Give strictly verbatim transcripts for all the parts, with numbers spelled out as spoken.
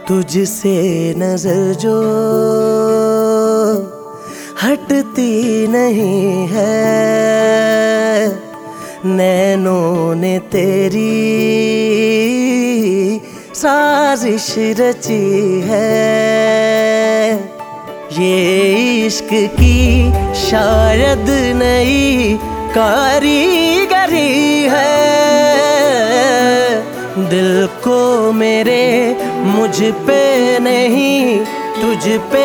तुझसे नजर जो हटती नहीं है, नैनों ने तेरी साजिश रची है। ये इश्क की शायद नई कारीगरी है, दिल को मेरे मुझ पे नहीं तुझ पे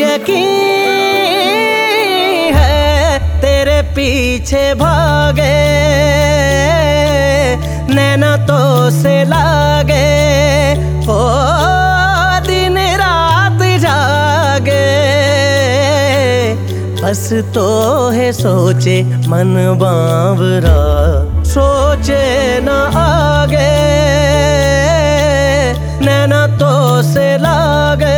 यकीन है। तेरे पीछे भागे नैना तो से लागे, ओ दिन रात जागे, बस तो है सोचे मन बावरा, सोचे न आगे नैना तो से लागे।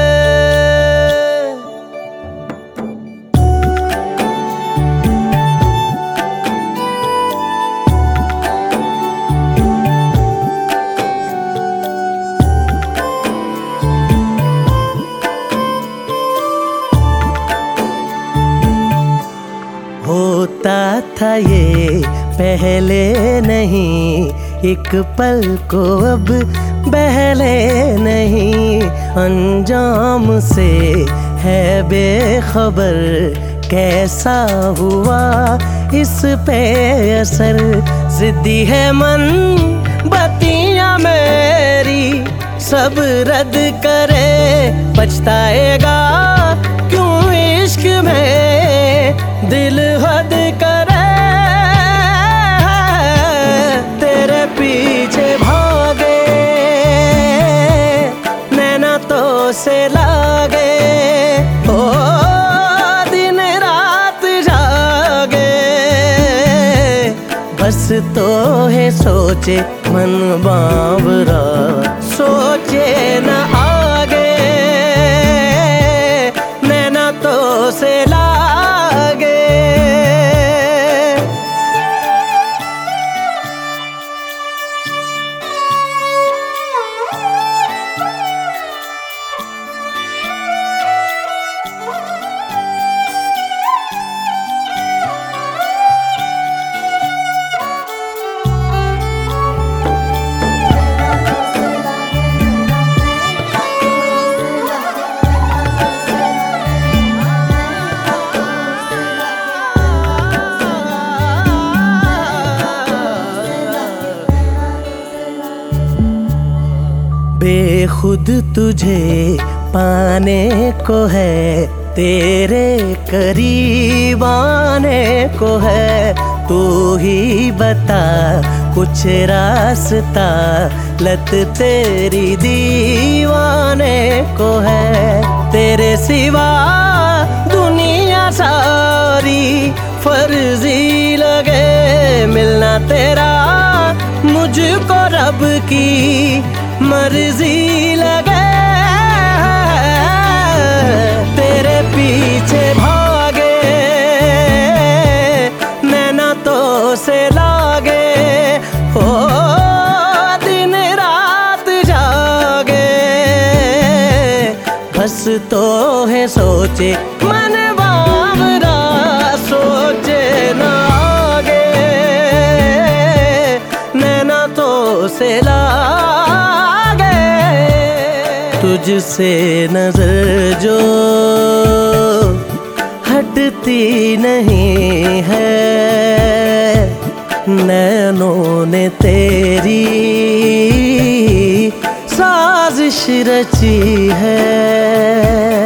होता था ये पहले नहीं, एक पल को अब बहले नहीं, अंजाम से है बेखबर, कैसा हुआ इस पे असर। जिद्दी है मन बत्तियां मेरी, सब रद्द करे पछताएगा क्यों इश्क में दिल हद करे। तेरे पीछे भागे नैना तो से लागे, ओ दिन रात जागे, बस तो है सोचे मन बावरा, सोचे न आगे नैना तो से लागे। बेखुद तुझे पाने को है, तेरे करीब आने को है, तू ही बता कुछ रास्ता, लत तेरी दीवाने को है। तेरे सिवा दुनिया सारी फर्जी लगे, मिलना तेरा मुझको रब की मर्जी लगे। तेरे पीछे भागे नैना तो से लागे, ओ दिन रात जागे, बस तो है सोचे मन बावरा, सोचे न आगे नैना तो से लागे। तुझसे नजर जो हटती नहीं है, नैनों ने तेरी साजिश रची है।